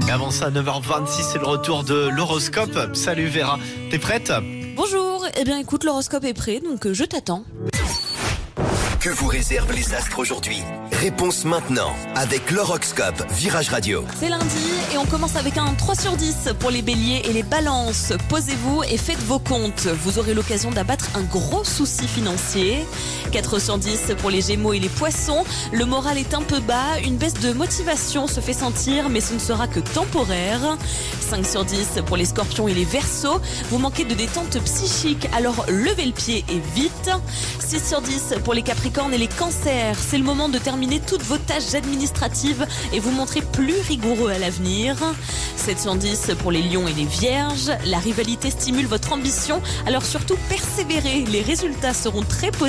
Et avant ça, 9h26, c'est le retour de l'horoscope. Salut Vera, t'es prête ? Bonjour, eh bien écoute, l'horoscope est prêt, donc je t'attends. Que vous réservent les astres aujourd'hui? Réponse maintenant avec l'horoscope Virage Radio. C'est lundi et on commence avec un 3 sur 10 pour les béliers et les balances. Posez-vous et faites vos comptes. Vous aurez l'occasion d'abattre un gros souci financier. 4 sur 10 pour les gémeaux et les poissons. Le moral est un peu bas, une baisse de motivation se fait sentir, mais ce ne sera que temporaire. 5 sur 10 pour les scorpions et les verseaux. Vous manquez de détente psychique, alors levez le pied et vite. 6 sur 10 pour les capricornes et les cancers. C'est le moment de terminer toutes vos tâches administratives et vous montrer plus rigoureux à l'avenir. 7 sur 10 pour les lions et les vierges. La rivalité stimule votre ambition, alors surtout persévérez. Les résultats seront très positifs.